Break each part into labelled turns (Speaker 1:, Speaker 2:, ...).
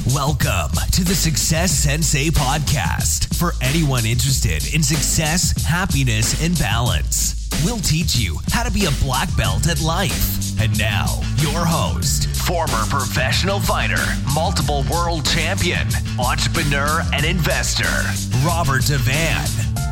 Speaker 1: Welcome to the Success Sensei podcast for anyone interested in success, happiness, and balance. We'll teach you how to be a black belt at life. And now, your host, former professional fighter, multiple world champion, entrepreneur, and investor, Robert Devan.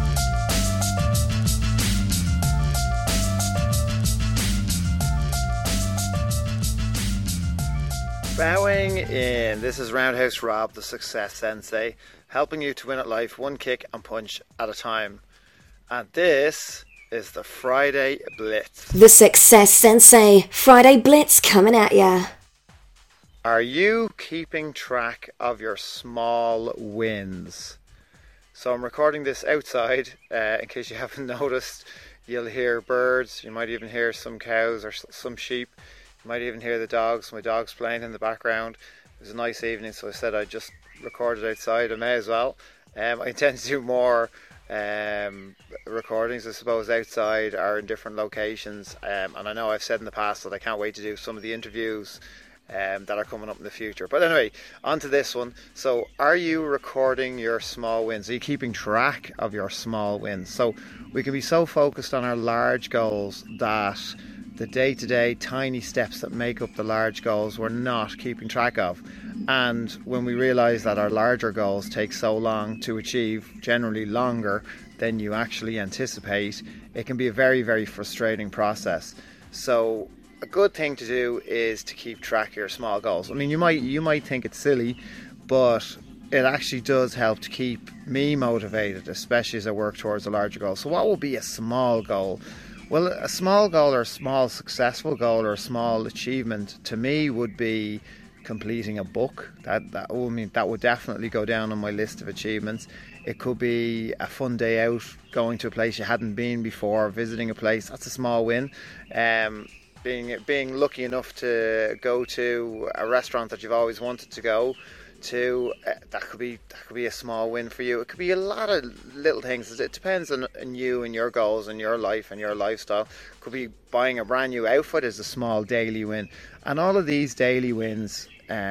Speaker 2: Bowing in. This is Roundhouse Rob, the Success Sensei, helping you to win at life one kick and punch at a time. And this is the Friday Blitz.
Speaker 3: The Success Sensei Friday Blitz coming at ya.
Speaker 2: Are you keeping track of your small wins? So I'm recording this outside. In case you haven't noticed, you'll hear birds. You might even hear some cows or some sheep. You might even hear the dogs. My dog's playing in the background. It was a nice evening, so I said I'd just record it outside. I may as well. I intend to do more recordings, I suppose, outside or in different locations. And I know I've said in the past that I can't wait to do some of the interviews that are coming up in the future. But anyway, on to this one. So, are you recording your small wins? Are you keeping track of your small wins? So, we can be so focused on our large goals that the day-to-day tiny steps that make up the large goals we're not keeping track of. And when we realise that our larger goals take so long to achieve, generally longer than you actually anticipate, it can be a very, very frustrating process. So a good thing to do is to keep track of your small goals. I mean, you might think it's silly, but it actually does help to keep me motivated, especially as I work towards a larger goal. So what will be a small goal? Well, a small goal or a small successful goal or a small achievement to me would be completing a book. That would definitely go down on my list of achievements. It could be a fun day out, going to a place you hadn't been before, visiting a place. That's a small win. Being lucky enough to go to a restaurant that you've always wanted to go to, that could be a small win for you. It could be a lot of little things. It depends on you and your goals and your life and your lifestyle. It could be buying a brand new outfit is a small daily win, and all of these daily wins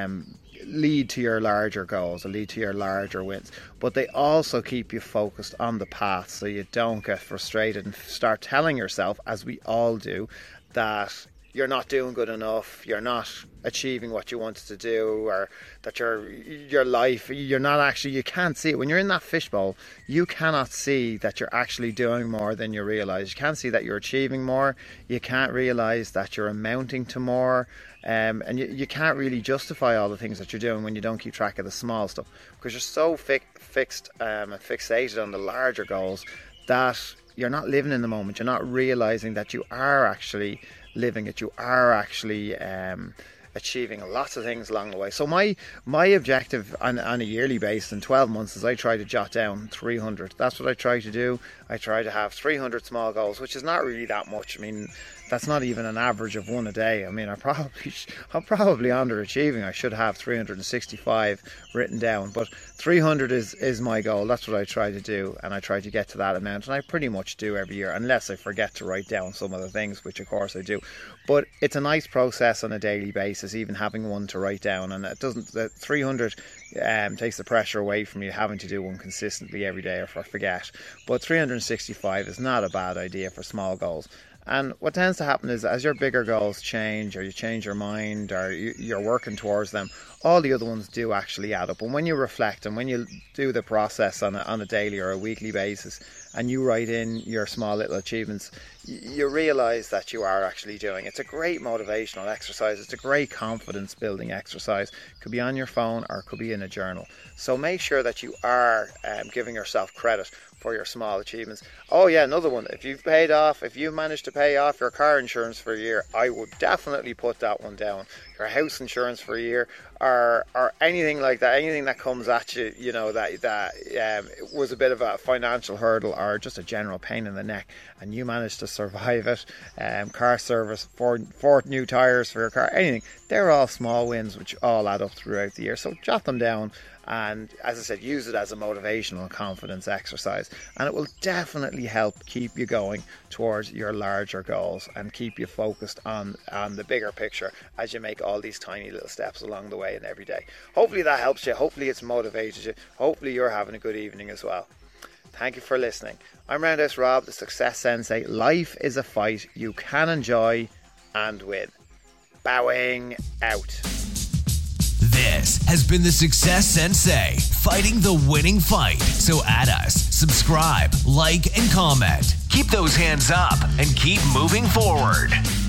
Speaker 2: lead to your larger goals, lead to your larger wins, but they also keep you focused on the path so you don't get frustrated and start telling yourself, as we all do, that you're not doing good enough, you're not achieving what you wanted to do, or that your life, you can't see it. When you're in that fishbowl, you cannot see that you're actually doing more than you realise. You can't see that you're achieving more, you can't realise that you're amounting to more, and you can't really justify all the things that you're doing when you don't keep track of the small stuff, because you're so fixed and fixated on the larger goals that you're not living in the moment. You're not realising that you are actually living it. You are actually achieving lots of things along the way. So my objective on a yearly basis in 12 months is I try to jot down 300. That's what I try to do. I try to have 300 small goals, which is not really that much. I mean, that's not even an average of one a day. I mean, I'm probably underachieving. I should have 365 written down, but 300 is my goal. That's what I try to do, and I try to get to that amount, and I pretty much do every year, unless I forget to write down some of the things, which of course I do. But it's a nice process on a daily basis, even having one to write down, and the 300 takes the pressure away from you having to do one consistently every day or forget. But 365 is not a bad idea for small goals. And what tends to happen is, as your bigger goals change, or you change your mind, or you're working towards them, all the other ones do actually add up. And when you reflect and when you do the process on a daily or a weekly basis, and you write in your small little achievements, you realise that you are actually doing. It's a great motivational exercise. It's a great confidence building exercise. It could be on your phone or it could be in a journal. So make sure that you are giving yourself credit for your small achievements. Oh yeah, another one. If you managed to pay off your car insurance for a year, I would definitely put that one down. Your house insurance for a year, or anything like that, anything that comes at you, you know, that was a bit of a financial hurdle or just a general pain in the neck, and you managed to survive it. Car service, four new tires for your car, anything. They're all small wins which all add up throughout the year. So jot them down. And as I said, use it as a motivational confidence exercise, and it will definitely help keep you going towards your larger goals and keep you focused on the bigger picture as you make all these tiny little steps along the way. weigh in every day. Hopefully that helps you. Hopefully it's motivated you. Hopefully you're having a good evening as well. Thank you for listening. I'm Roundhouse Rob, the Success Sensei. Life is a fight you can enjoy and win. Bowing out.
Speaker 1: This has been the Success Sensei, fighting the winning fight. So add us, subscribe, like, and comment. Keep those hands up and keep moving forward.